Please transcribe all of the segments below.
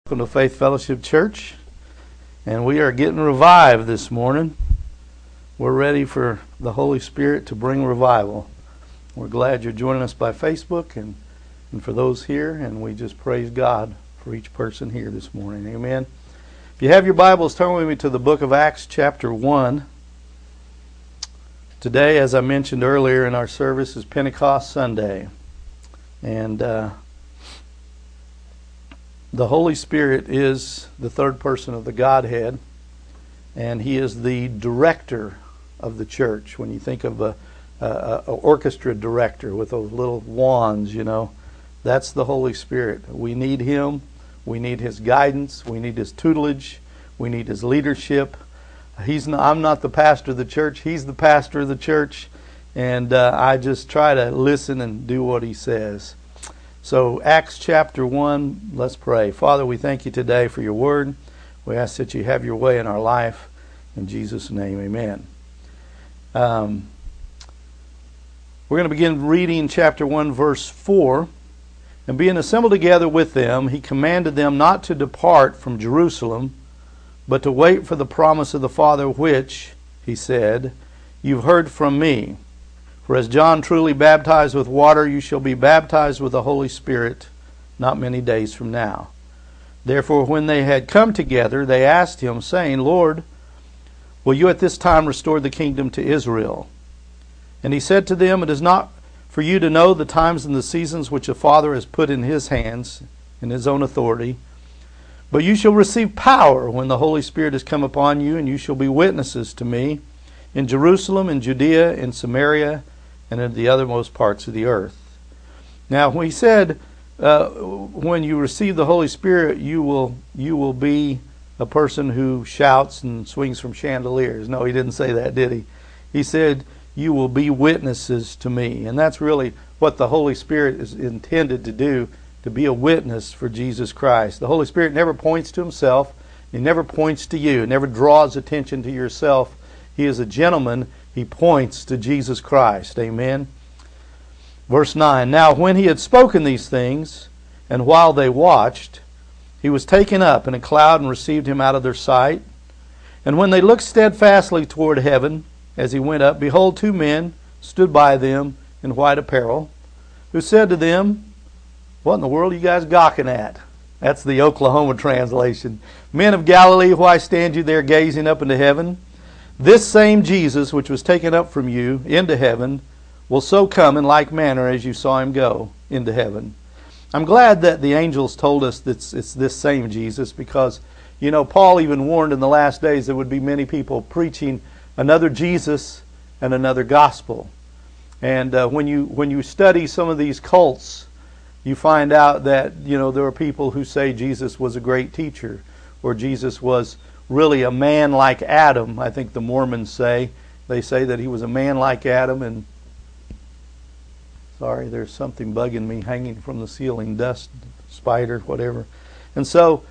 Welcome to Faith Fellowship Church, and we are getting revived this morning. We're ready for the Holy Spirit to bring revival. We're glad you're joining us by Facebook and for those here, and we just praise God for each person here this morning. Amen. If you have your Bibles, turn with me to the book of Acts chapter 1. Today, as I mentioned earlier in our service, is Pentecost Sunday, and the Holy Spirit is the third person of the Godhead, and He is the director of the church. When you think of a orchestra director with those little wands, that's the Holy Spirit. We need Him. We need His guidance. We need His tutelage. We need His leadership. I'm not the pastor of the church. He's the pastor of the church, and I just try to listen and do what He says. So Acts chapter 1, let's pray. Father, we thank You today for Your word. We ask that You have Your way in our life. In Jesus' name, amen. We're going to begin reading chapter 1, verse 4. And being assembled together with them, He commanded them not to depart from Jerusalem, but to wait for the promise of the Father, which, He said, You've heard from Me. For as John truly baptized with water, you shall be baptized with the Holy Spirit not many days from now. Therefore, when they had come together, they asked Him, saying, Lord, will You at this time restore the kingdom to Israel? And He said to them, It is not for you to know the times and the seasons which the Father has put in His hands, in His own authority. But you shall receive power when the Holy Spirit has come upon you, and you shall be witnesses to Me in Jerusalem, in Judea, in Samaria, and in the othermost parts of the earth. Now, when He said, when you receive the Holy Spirit, you will be a person who shouts and swings from chandeliers. No, He didn't say that, did He? He said, you will be witnesses to Me. And that's really what the Holy Spirit is intended to do, to be a witness for Jesus Christ. The Holy Spirit never points to Himself. He never points to you. He never draws attention to yourself. He is a gentleman. He points to Jesus Christ. Amen. Verse 9. Now when He had spoken these things, and while they watched, He was taken up in a cloud and received Him out of their sight. And when they looked steadfastly toward heaven, as He went up, behold, two men stood by them in white apparel, who said to them, What in the world are you guys gawking at? That's the Oklahoma translation. Men of Galilee, why stand you there gazing up into heaven? This same Jesus, which was taken up from you into heaven, will so come in like manner as you saw Him go into heaven. I'm glad that the angels told us that it's this same Jesus, because, Paul even warned in the last days there would be many people preaching another Jesus and another gospel. And when you study some of these cults, you find out that, there are people who say Jesus was a great teacher, or Jesus was really a man like Adam. I think the Mormons say. They say that He was a man like Adam. And sorry, there's something bugging me hanging from the ceiling, dust, spider, whatever. And so,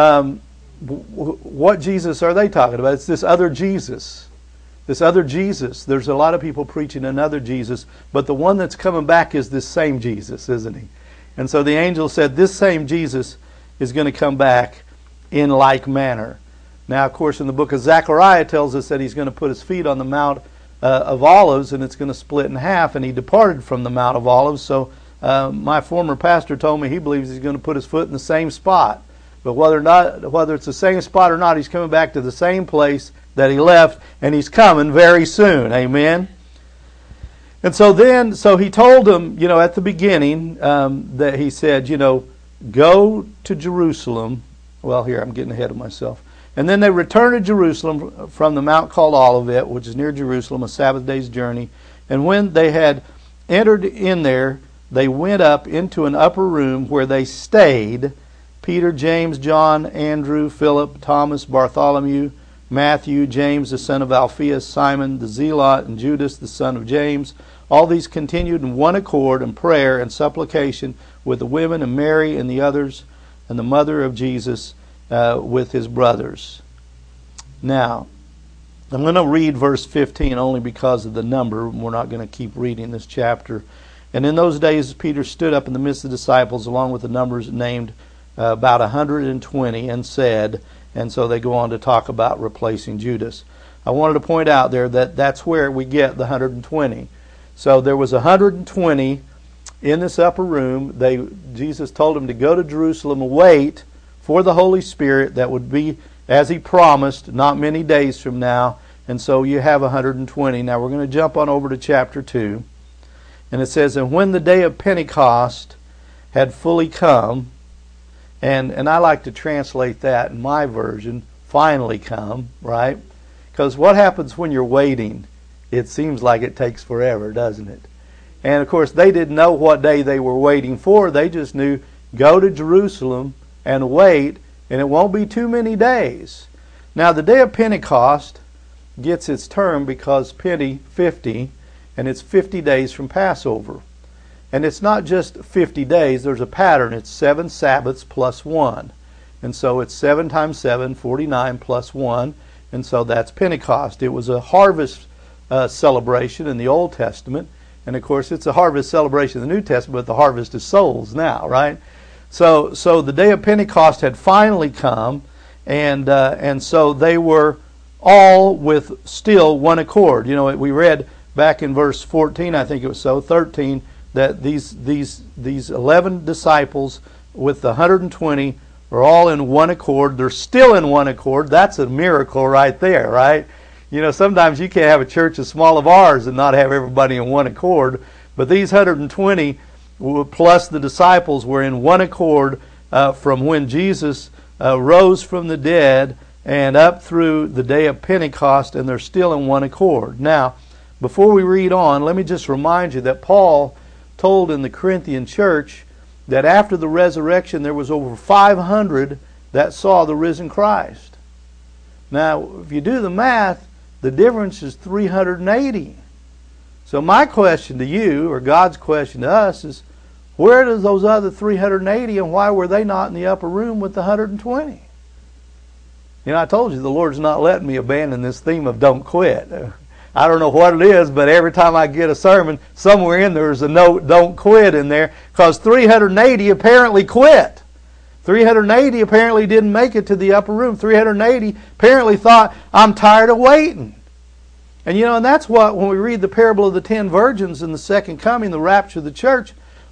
what Jesus are they talking about? It's this other Jesus. This other Jesus. There's a lot of people preaching another Jesus, but the one that's coming back is this same Jesus, isn't He? And so the angel said this same Jesus is going to come back in like manner. Now, of course, in the book of Zechariah it tells us that He's going to put His feet on the Mount of Olives, and it's going to split in half, and He departed from the Mount of Olives. So my former pastor told me he believes He's going to put His foot in the same spot. But whether it's the same spot or not, He's coming back to the same place that He left, and He's coming very soon. Amen? And so He told them, at the beginning, that He said, go to Jerusalem. Well, here, I'm getting ahead of myself. And then they returned to Jerusalem from the mount called Olivet, which is near Jerusalem, a Sabbath day's journey. And when they had entered in there, they went up into an upper room where they stayed. Peter, James, John, Andrew, Philip, Thomas, Bartholomew, Matthew, James, the son of Alphaeus, Simon, the Zealot, and Judas, the son of James. All these continued in one accord in prayer and supplication with the women and Mary and the others and the mother of Jesus, with His brothers. Now, I'm going to read verse 15 only because of the number. We're not going to keep reading this chapter. And in those days Peter stood up in the midst of the disciples along with the numbers named about 120, and said, and so they go on to talk about replacing Judas. I wanted to point out there that that's where we get the 120. So there was 120 in this upper room. Jesus told them to go to Jerusalem and wait for the Holy Spirit that would be, as He promised, not many days from now. And so you have 120. Now we're going to jump on over to chapter 2. And it says, and when the day of Pentecost had fully come, and I like to translate that in my version, finally come, right? Because what happens when you're waiting? It seems like it takes forever, doesn't it? And of course, they didn't know what day they were waiting for. They just knew, go to Jerusalem and wait, and it won't be too many days. Now, the day of Pentecost gets its term because Pente, 50, and it's 50 days from Passover. And it's not just 50 days, there's a pattern. It's 7 Sabbaths plus 1. And so it's 7 times 7, 49 plus 1. And so that's Pentecost. It was a harvest celebration in the Old Testament. And of course, it's a harvest celebration in the New Testament, but the harvest is souls now, right? So the day of Pentecost had finally come, and so they were all with still one accord. You know, we read back in verse 14, I think it was 13, that these 11 disciples with the 120 are all in one accord. They're still in one accord. That's a miracle right there, right? You know, sometimes you can't have a church as small as ours and not have everybody in one accord. But these 120 plus the disciples were in one accord from when Jesus rose from the dead and up through the day of Pentecost, and they're still in one accord. Now, before we read on, let me just remind you that Paul told in the Corinthian church that after the resurrection there was over 500 that saw the risen Christ. Now, if you do the math, the difference is 380. So my question to you, or God's question to us, is where does those other 380, and why were they not in the upper room with the 120? You know, I told you the Lord's not letting me abandon this theme of don't quit. I don't know what it is, but every time I get a sermon, somewhere in there is a note, don't quit in there, because 380 apparently quit. 380 apparently didn't make it to the upper room. 380 apparently thought, I'm tired of waiting. And you know, and that's what, when we read the parable of the 10 virgins in the second coming, the rapture of the church,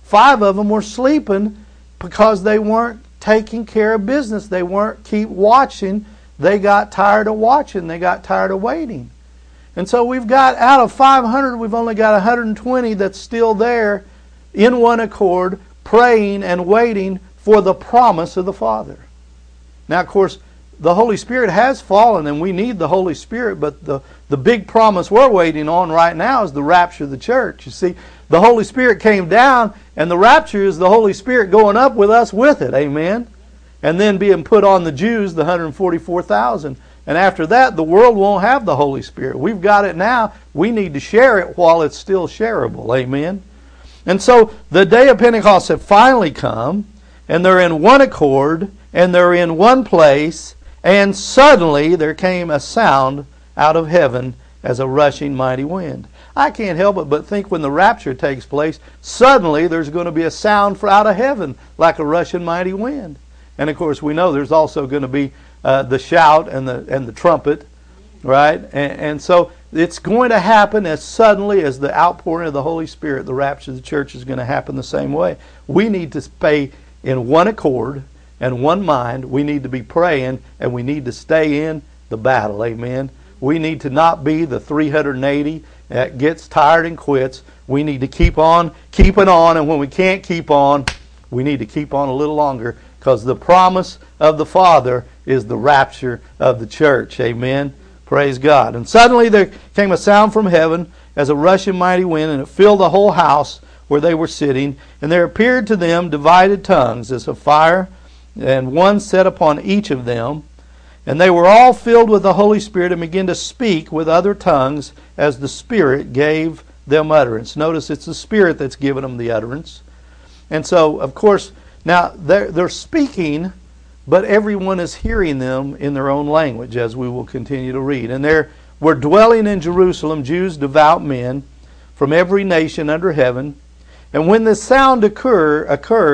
5 of them were sleeping because they weren't taking care of business. They weren't keep watching. They got tired of watching. They got tired of waiting. And so we've got, out of 500, we've only got 120 that's still there in one accord, praying and waiting for the promise of the Father. Now, of course, the Holy Spirit has fallen, and we need the Holy Spirit, but the big promise we're waiting on right now is the rapture of the church. You see, the Holy Spirit came down, and the rapture is the Holy Spirit going up with us with it. Amen? And then being put on the Jews, the 144,000. And after that, the world won't have the Holy Spirit. We've got it now. We need to share it while it's still shareable. Amen? And so the day of Pentecost had finally come, and they're in one accord, and they're in one place, and suddenly there came a sound out of heaven as a rushing mighty wind. I can't help it but think when the rapture takes place, suddenly there's going to be a sound out of heaven like a rushing mighty wind. And of course we know there's also going to be the shout and the trumpet, right? And so it's going to happen as suddenly as the outpouring of the Holy Spirit. The rapture of the church is going to happen the same way. We need to stay in one accord and one mind. We need to be praying, and we need to stay in the battle. Amen. We need to not be the 380 that gets tired and quits. We need to keep on keeping on, and when we can't keep on, we need to keep on a little longer, because the promise of the Father is the rapture of the church. Amen. Praise God. And suddenly there came a sound from heaven as a rushing mighty wind, and it filled the whole house where they were sitting. And there appeared to them divided tongues as of fire, and one sat upon each of them. And they were all filled with the Holy Spirit and began to speak with other tongues as the Spirit gave them utterance. Notice it's the Spirit that's given them the utterance. And so, of course, now they're speaking, but everyone is hearing them in their own language, as we will continue to read. And there were dwelling in Jerusalem Jews, devout men, from every nation under heaven. And when this sound occurred,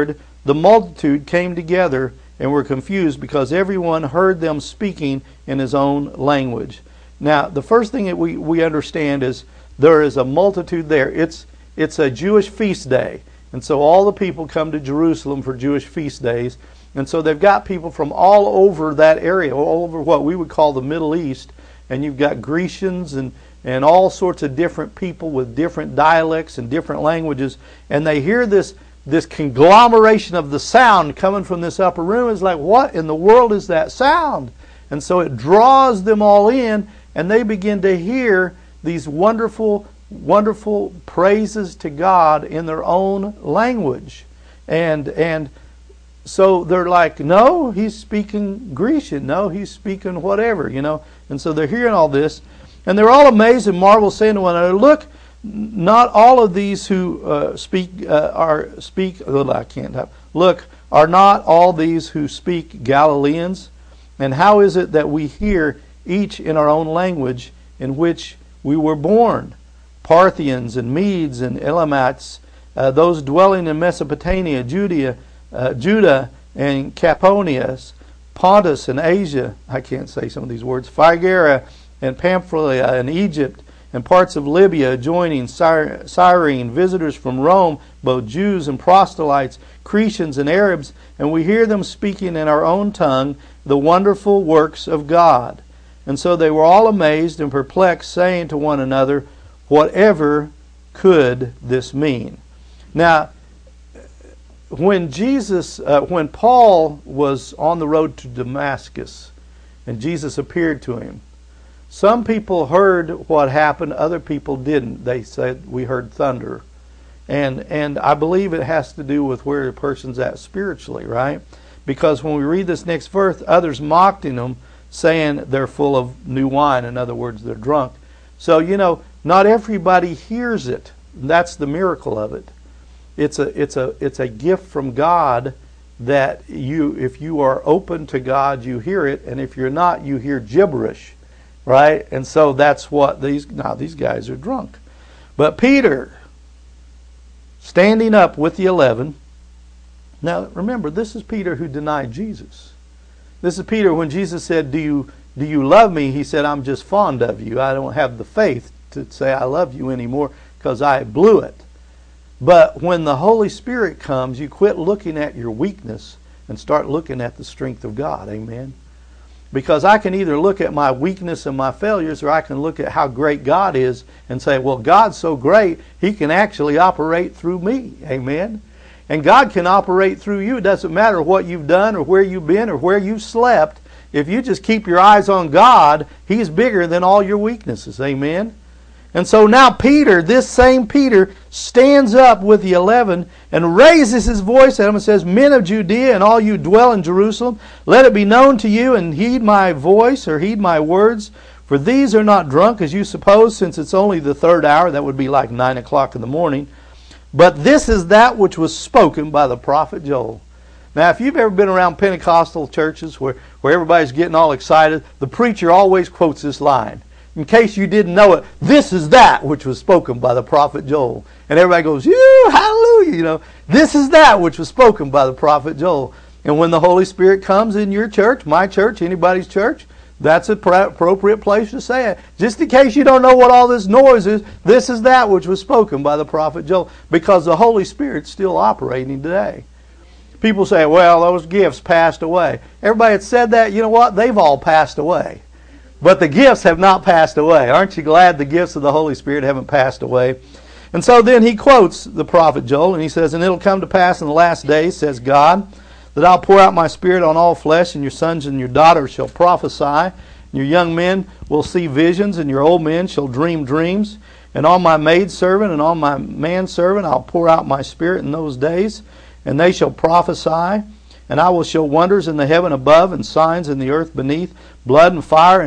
the multitude came together and were confused because everyone heard them speaking in his own language. Now, the first thing that we understand is there is a multitude there. It's a Jewish feast day. And so all the people come to Jerusalem for Jewish feast days. And so they've got people from all over that area, all over what we would call the Middle East. And you've got Grecians and all sorts of different people with different dialects and different languages. And they hear this conglomeration of the sound coming from this upper room. It's like, what in the world is that sound? And so it draws them all in, and they begin to hear these wonderful, wonderful praises to God in their own language. And so they're like, no, he's speaking Grecian. No, he's speaking whatever, And so they're hearing all this. And they're all amazed and marvel, saying to one another, look, not all of these who Look, are not all these who speak Galileans? And how is it that we hear each in our own language in which we were born? Parthians and Medes and Elamites, those dwelling in Mesopotamia, Judah and Caponius, Pontus and Asia, I can't say some of these words, Phrygia and Pamphylia and Egypt, and parts of Libya adjoining Cyrene, visitors from Rome, both Jews and proselytes, Cretians and Arabs, and we hear them speaking in our own tongue the wonderful works of God. And so they were all amazed and perplexed, saying to one another, whatever could this mean? Now, when Paul was on the road to Damascus, and Jesus appeared to him, some people heard what happened, other people didn't. They said, we heard thunder. And I believe it has to do with where a person's at spiritually, right? Because when we read this next verse, others mocked him, saying they're full of new wine. In other words, they're drunk. So, not everybody hears it. That's the miracle of it. It's a gift from God that if you are open to God, you hear it. And if you're not, you hear gibberish. Right? And so that's what these guys are drunk. But Peter, standing up with the 11. Now remember, this is Peter who denied Jesus. This is Peter when Jesus said, do you love me? He said, I'm just fond of you. I don't have the faith to say I love you anymore because I blew it. But when the Holy Spirit comes, you quit looking at your weakness and start looking at the strength of God. Amen. Because I can either look at my weakness and my failures, or I can look at how great God is and say, well, God's so great, He can actually operate through me. Amen? And God can operate through you. It doesn't matter what you've done or where you've been or where you've slept. If you just keep your eyes on God, He's bigger than all your weaknesses. Amen? And so now Peter, this same Peter, stands up with the 11 and raises his voice at them and says, men of Judea and all you dwell in Jerusalem, let it be known to you and heed my voice or heed my words. For these are not drunk as you suppose, since it's only the third hour. That would be like 9 o'clock in the morning. But this is that which was spoken by the prophet Joel. Now, if you've ever been around Pentecostal churches where everybody's getting all excited, the preacher always quotes this line. In case you didn't know it, this is that which was spoken by the prophet Joel. And everybody goes, hallelujah, This is that which was spoken by the prophet Joel. And when the Holy Spirit comes in your church, my church, anybody's church, that's an appropriate place to say it. Just in case you don't know what all this noise is, this is that which was spoken by the prophet Joel. Because the Holy Spirit's still operating today. People say, well, those gifts passed away. Everybody that said that, you know what? They've all passed away. But the gifts have not passed away. Aren't you glad the gifts of the Holy Spirit haven't passed away? And so then he quotes the prophet Joel, and he says, and it'll come to pass in the last days, says God, that I'll pour out my Spirit on all flesh, and your sons and your daughters shall prophesy, and your young men will see visions, and your old men shall dream dreams. And on my maidservant and on my manservant I'll pour out my Spirit in those days, and they shall prophesy. And I will show wonders in the heaven above and signs in the earth beneath, blood and fire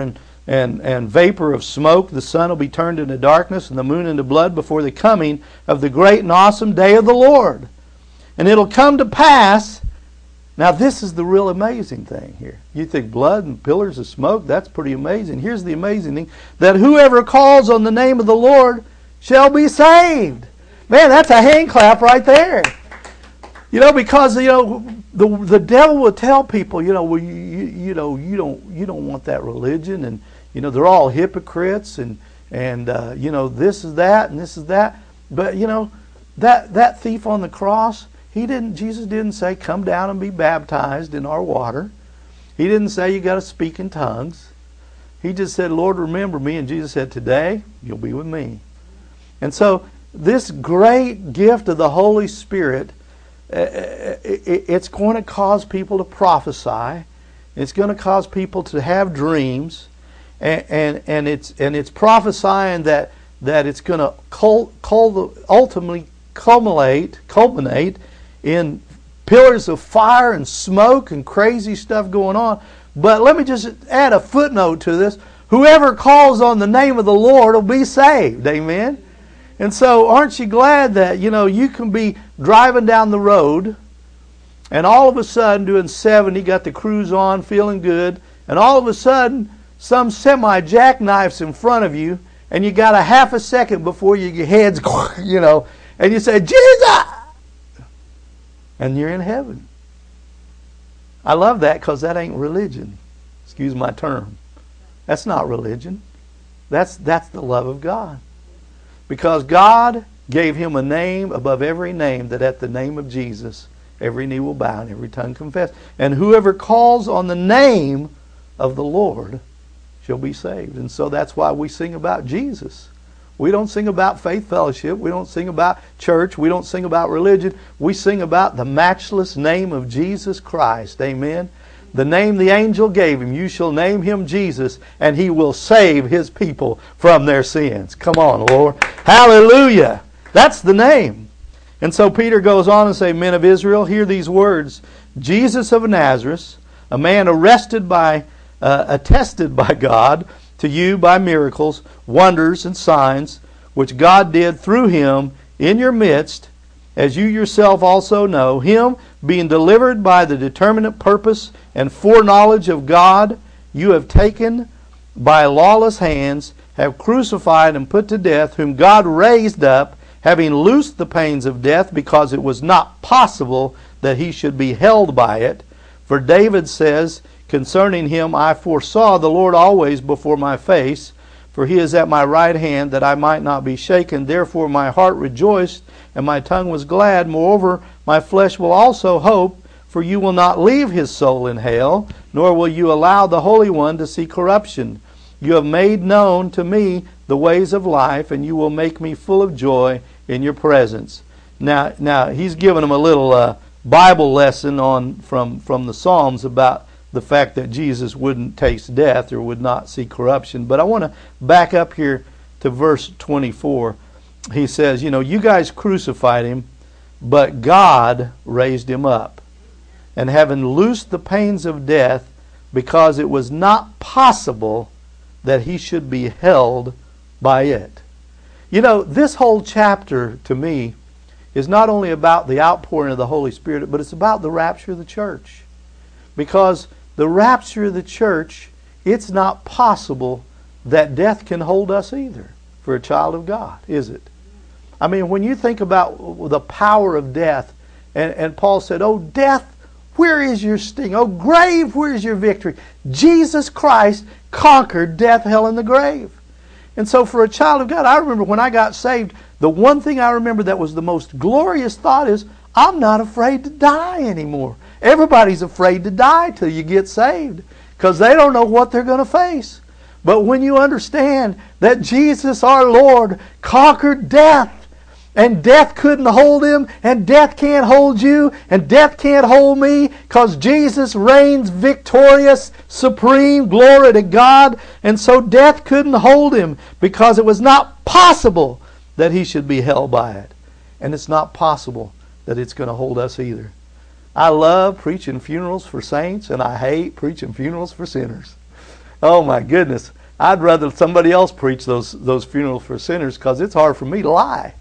and vapor of smoke. The sun will be turned into darkness and the moon into blood before the coming of the great and awesome day of the Lord. And it'll come to pass. Now this is the real amazing thing here. You think blood and pillars of smoke, that's pretty amazing. Here's the amazing thing, that whoever calls on the name of the Lord shall be saved. Man, that's a hand clap right there. Because the devil will tell people, well, you don't want that religion, and they're all hypocrites, and this is that and this is that. But that thief on the cross, Jesus didn't say come down and be baptized in our water. He didn't say you got to speak in tongues. He just said, Lord, remember me, and Jesus said, today you'll be with me. And so this great gift of the Holy Spirit, it's going to cause people to prophesy. It's going to cause people to have dreams, and it's prophesying that it's going to ultimately culminate in pillars of fire and smoke and crazy stuff going on. But let me just add a footnote to this. Whoever calls on the name of the Lord will be saved. Amen. And so aren't you glad that, you can be driving down the road and all of a sudden doing 70, got the cruise on, feeling good, and all of a sudden some semi jackknifes in front of you, and you got a half a second before your head's, and you say, Jesus! And you're in heaven. I love that because that ain't religion. Excuse my term. That's not religion. That's the love of God. Because God gave him a name above every name, that at the name of Jesus every knee will bow and every tongue confess. And whoever calls on the name of the Lord shall be saved. And so that's why we sing about Jesus. We don't sing about faith fellowship. We don't sing about church. We don't sing about religion. We sing about the matchless name of Jesus Christ. Amen. The name the angel gave him. You shall name him Jesus, and he will save his people from their sins. Come on, Lord. Hallelujah. That's the name. And so Peter goes on and says, men of Israel, hear these words. Jesus of Nazareth, a man attested by God to you by miracles, wonders, and signs, which God did through him in your midst, as you yourself also know, him being delivered by the determinate purpose and foreknowledge of God, you have taken by lawless hands, have crucified and put to death, whom God raised up, having loosed the pains of death, because it was not possible that he should be held by it. For David says concerning him, I foresaw the Lord always before my face, for he is at my right hand, that I might not be shaken. Therefore my heart rejoiced, and my tongue was glad. Moreover, my flesh will also hope, for you will not leave his soul in hell, nor will you allow the Holy One to see corruption. You have made known to me the ways of life, and you will make me full of joy in your presence. Now he's given them a little Bible lesson from the Psalms about the fact that Jesus wouldn't taste death or would not see corruption. But I want to back up here to verse 24. He says, you guys crucified him, but God raised him up. And having loosed the pains of death, because it was not possible that he should be held by it. This whole chapter, to me, is not only about the outpouring of the Holy Spirit, but it's about the rapture of the church. Because the rapture of the church, it's not possible that death can hold us either for a child of God, is it? I mean, when you think about the power of death, and Paul said, oh, death, where is your sting? Oh, grave, where is your victory? Jesus Christ conquered death, hell, and the grave. And so for a child of God, I remember when I got saved, the one thing I remember that was the most glorious thought is, I'm not afraid to die anymore. Everybody's afraid to die till you get saved because they don't know what they're going to face. But when you understand that Jesus our Lord conquered death, and death couldn't hold him, and death can't hold you, and death can't hold me, because Jesus reigns victorious, supreme, glory to God. And so death couldn't hold him, because it was not possible that he should be held by it. And it's not possible that it's going to hold us either. I love preaching funerals for saints, and I hate preaching funerals for sinners. Oh my goodness. I'd rather somebody else preach those funerals for sinners, because it's hard for me to lie.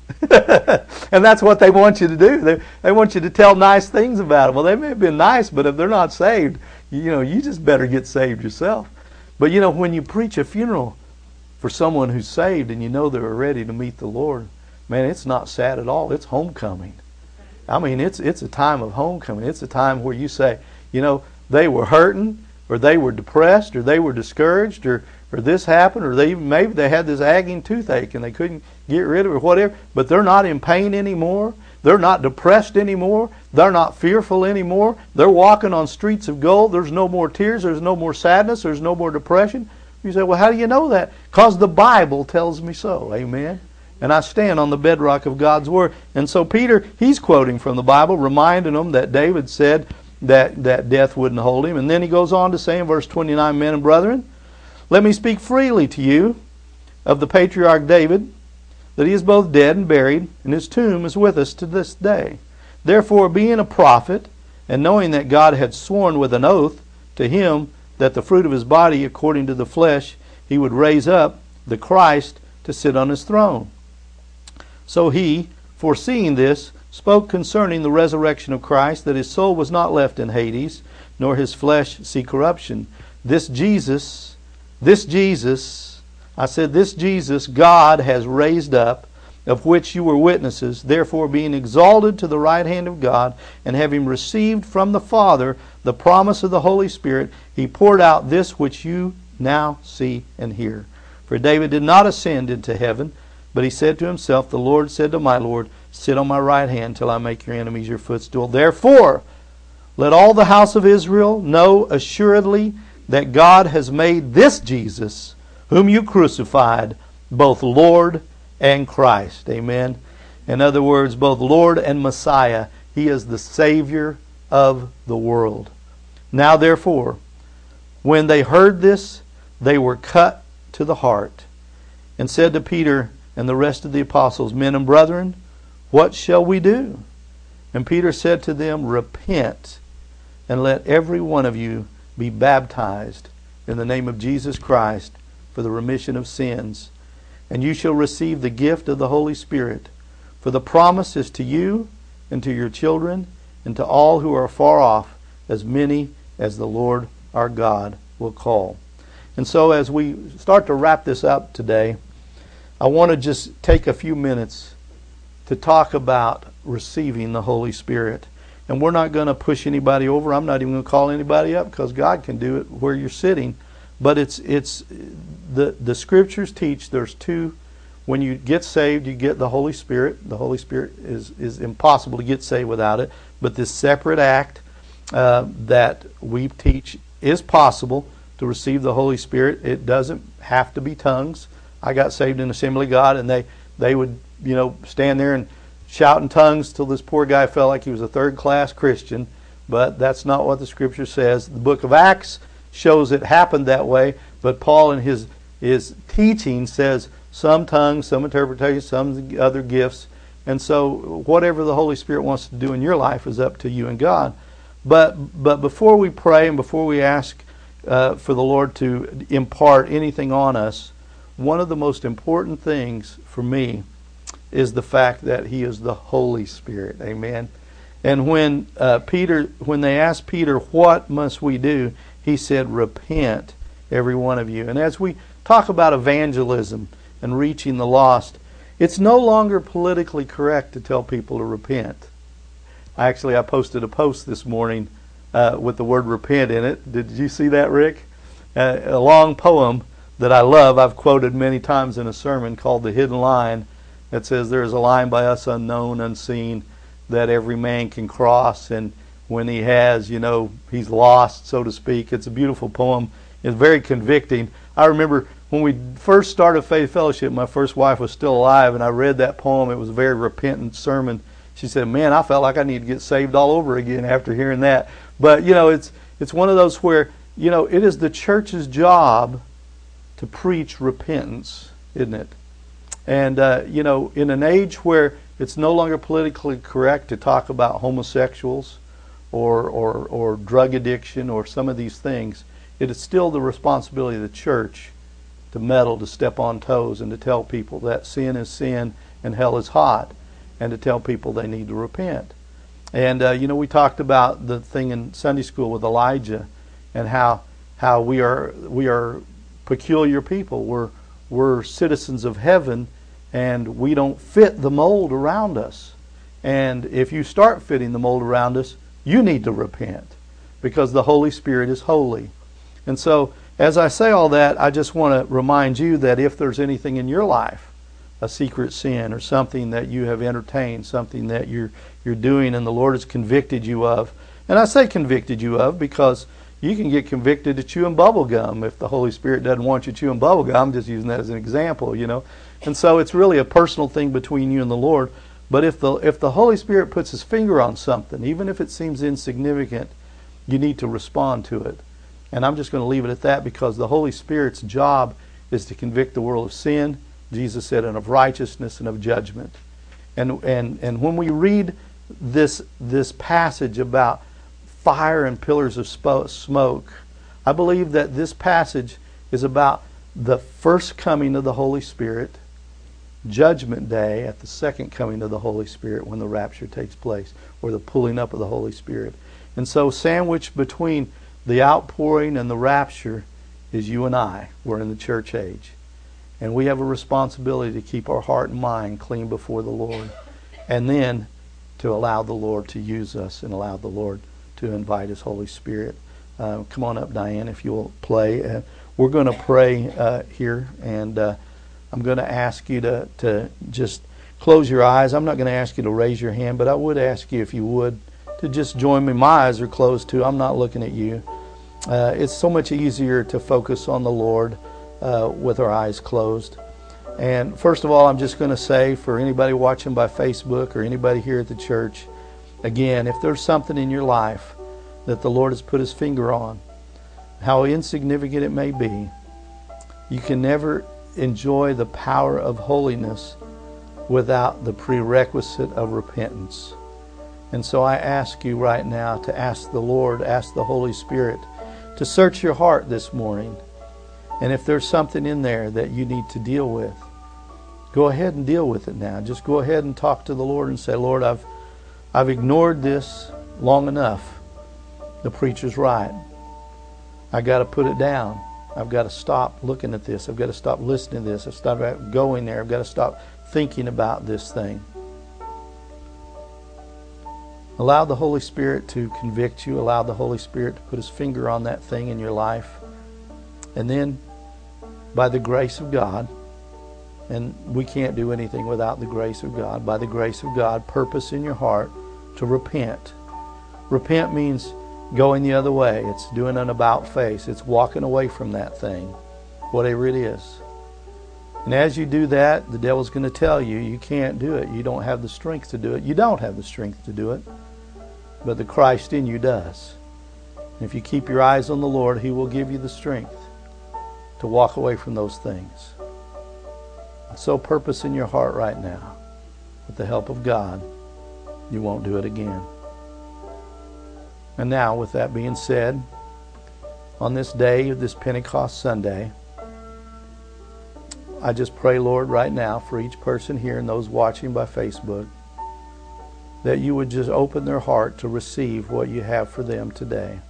And that's what they want you to do. They want you to tell nice things about them. Well, they may have been nice, but if they're not saved, you just better get saved yourself. But when you preach a funeral for someone who's saved and they're ready to meet the Lord, man, it's not sad at all. It's homecoming. I mean, it's a time of homecoming. It's a time where you say, you know, they were hurting, or they were depressed, or they were discouraged, or this happened, or maybe they had this agging toothache and they couldn't get rid of it, or whatever. But they're not in pain anymore. They're not depressed anymore. They're not fearful anymore. They're walking on streets of gold. There's no more tears. There's no more sadness. There's no more depression. You say, well, how do you know that? Because the Bible tells me so. Amen. And I stand on the bedrock of God's Word. And so Peter, he's quoting from the Bible, reminding them that David said that death wouldn't hold him. And then he goes on to say in verse 29, men and brethren, let me speak freely to you of the patriarch David, that he is both dead and buried, and his tomb is with us to this day. Therefore, being a prophet, and knowing that God had sworn with an oath to him that the fruit of his body, according to the flesh, he would raise up the Christ to sit on his throne. So he, foreseeing this, spoke concerning the resurrection of Christ, that his soul was not left in Hades, nor his flesh see corruption. This Jesus, God has raised up, of which you were witnesses. Therefore, being exalted to the right hand of God, and having received from the Father the promise of the Holy Spirit, he poured out this which you now see and hear. For David did not ascend into heaven, but he said to himself, the Lord said to my Lord, sit on my right hand till I make your enemies your footstool. Therefore, let all the house of Israel know assuredly that God has made this Jesus, whom you crucified, both Lord and Christ. Amen. In other words, both Lord and Messiah. He is the Savior of the world. Now therefore, when they heard this, they were cut to the heart, and said to Peter and the rest of the apostles, men and brethren, what shall we do? And Peter said to them, repent, and let every one of you be baptized in the name of Jesus Christ for the remission of sins, and you shall receive the gift of the Holy Spirit. For the promise is to you and to your children and to all who are far off, as many as the Lord our God will call. And so as we start to wrap this up today, I want to just take a few minutes to talk about receiving the Holy Spirit. And we're not going to push anybody over. I'm not even going to call anybody up, because God can do it where you're sitting. But it's the Scriptures teach there's two. When you get saved, you get the Holy Spirit. The Holy Spirit is impossible to get saved without it. But this separate act that we teach is possible to receive the Holy Spirit. It doesn't have to be tongues. I got saved in Assembly of God, and they would, stand there and shout in tongues till this poor guy felt like he was a third-class Christian. But that's not what the Scripture says. The book of Acts shows it happened that way, but Paul in his teaching says some tongues, some interpretation, some other gifts. And so whatever the Holy Spirit wants to do in your life is up to you and God. But before we pray and before we ask for the Lord to impart anything on us, one of the most important things for me is the fact that He is the Holy Spirit. Amen. And when they asked Peter, what must we do? He said, repent, every one of you. And as we talk about evangelism and reaching the lost, it's no longer politically correct to tell people to repent. I posted a post this morning with the word repent in it. Did you see that, Rick? A long poem that I love, I've quoted many times in a sermon, called The Hidden Line, that says, there is a line by us unknown, unseen, that every man can cross, and when he has, he's lost, so to speak. It's a beautiful poem. It's very convicting. I remember when we first started Faith Fellowship, my first wife was still alive, and I read that poem. It was a very repentant sermon. She said, man, I felt like I need to get saved all over again after hearing that. But, it's one of those where, it is the church's job to preach repentance, isn't it? And, in an age where it's no longer politically correct to talk about homosexuals or drug addiction or some of these things, it is still the responsibility of the church to meddle, to step on toes, and to tell people that sin is sin and hell is hot, and to tell people they need to repent. And, we talked about the thing in Sunday school with Elijah and how we are peculiar people. We're citizens of heaven, and we don't fit the mold around us. And if you start fitting the mold around us, you need to repent, because the Holy Spirit is holy. And so, as I say all that, I just want to remind you that if there's anything in your life, a secret sin or something that you have entertained, something that you're doing and the Lord has convicted you of, and I say convicted you of because you can get convicted of chewing bubble gum if the Holy Spirit doesn't want you chewing bubble gum. I'm just using that as an example, And so it's really a personal thing between you and the Lord. But if the Holy Spirit puts His finger on something, even if it seems insignificant, you need to respond to it. And I'm just going to leave it at that, because the Holy Spirit's job is to convict the world of sin, Jesus said, and of righteousness and of judgment. And when we read this passage about fire and pillars of smoke, I believe that this passage is about the first coming of the Holy Spirit, Judgment Day at the second coming of the Holy Spirit when the rapture takes place, or the pulling up of the Holy Spirit. And so sandwiched between the outpouring and the rapture is you and I. We're in the church age. And we have a responsibility to keep our heart and mind clean before the Lord. And then to allow the Lord to use us and allow the Lord to invite His Holy Spirit. Come on up, Diane, if you'll play. We're going to pray here, and I'm going to ask you to just close your eyes. I'm not going to ask you to raise your hand, but I would ask you, if you would, to just join me. My eyes are closed too. I'm not looking at you. It's so much easier to focus on the Lord with our eyes closed. And first of all, I'm just going to say, for anybody watching by Facebook or anybody here at the church, again, if there's something in your life that the Lord has put His finger on, how insignificant it may be, you can never enjoy the power of holiness without the prerequisite of repentance. And so I ask you right now to ask the Lord, ask the Holy Spirit to search your heart this morning. And if there's something in there that you need to deal with, go ahead and deal with it now. Just go ahead and talk to the Lord and say, Lord, I've ignored this long enough. The preacher's right. I got to put it down. I've got to stop looking at this. I've got to stop listening to this. I've got to stop going there. I've got to stop thinking about this thing. Allow the Holy Spirit to convict you. Allow the Holy Spirit to put His finger on that thing in your life. And then, by the grace of God, and we can't do anything without the grace of God, by the grace of God, purpose in your heart to repent. Repent means going the other way. It's doing an about face. It's walking away from that thing, whatever it is. And as you do that, the devil's going to tell you, you can't do it. You don't have the strength to do it. You don't have the strength to do it. But the Christ in you does. And if you keep your eyes on the Lord, He will give you the strength to walk away from those things. So purpose in your heart right now, with the help of God, you won't do it again. And now, with that being said, on this day, this Pentecost Sunday, I just pray, Lord, right now for each person here and those watching by Facebook, that you would just open their heart to receive what you have for them today.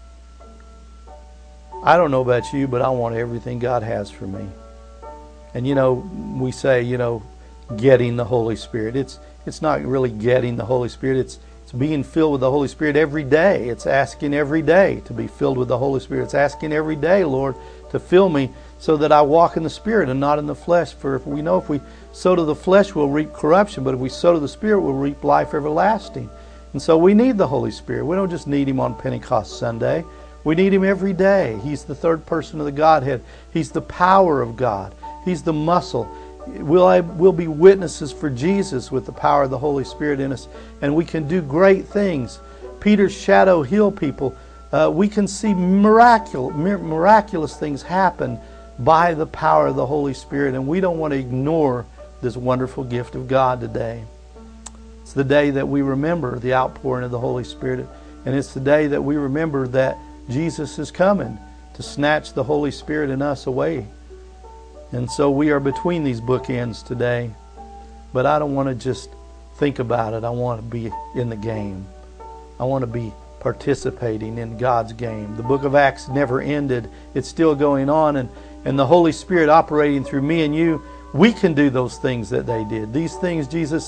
I don't know about you, but I want everything God has for me. And we say, getting the Holy Spirit. It's not really getting the Holy Spirit. It's being filled with the Holy Spirit every day. It's asking every day to be filled with the Holy Spirit. It's asking every day, Lord, to fill me so that I walk in the Spirit and not in the flesh. For if we sow to the flesh, we'll reap corruption. But if we sow to the Spirit, we'll reap life everlasting. And so we need the Holy Spirit. We don't just need Him on Pentecost Sunday. We need Him every day. He's the third person of the Godhead. He's the power of God. He's the muscle. We'll be witnesses for Jesus with the power of the Holy Spirit in us. And we can do great things. Peter's shadow heal people. We can see miraculous things happen by the power of the Holy Spirit. And we don't want to ignore this wonderful gift of God today. It's the day that we remember the outpouring of the Holy Spirit. And it's the day that we remember that Jesus is coming to snatch the Holy Spirit in us away. And so we are between these bookends today. But I don't want to just think about it. I want to be in the game. I want to be participating in God's game. The book of Acts never ended. It's still going on. And the Holy Spirit operating through me and you, we can do those things that they did. These things, Jesus said,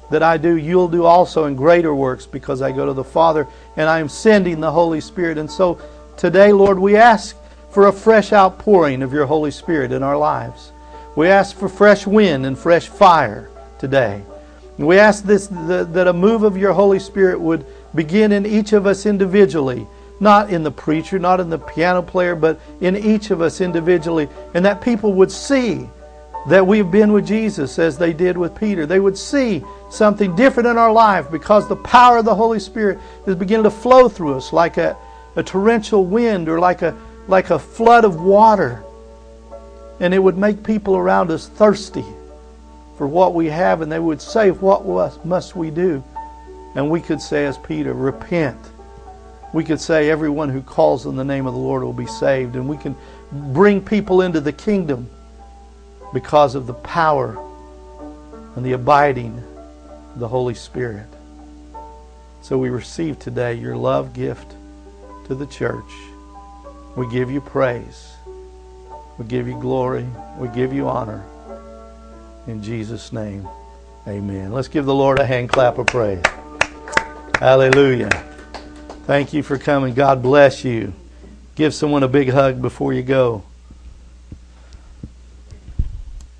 that I do, you'll do also in greater works, because I go to the Father and I am sending the Holy Spirit. And so today, Lord, we ask for a fresh outpouring of your Holy Spirit in our lives. We ask for fresh wind and fresh fire today. And we ask that a move of your Holy Spirit would begin in each of us individually, not in the preacher, not in the piano player, but in each of us individually, and that people would see that we've been with Jesus as they did with Peter. They would see something different in our life because the power of the Holy Spirit is beginning to flow through us like a torrential wind or like a flood of water. And it would make people around us thirsty for what we have, and they would say, what must we do? And we could say as Peter, repent. We could say everyone who calls on the name of the Lord will be saved. And we can bring people into the kingdom because of the power and the abiding of the Holy Spirit. So we receive today your love gift to the church. We give you praise. We give you glory. We give you honor. In Jesus' name, amen. Let's give the Lord a hand clap of praise. Hallelujah. Thank you for coming. God bless you. Give someone a big hug before you go.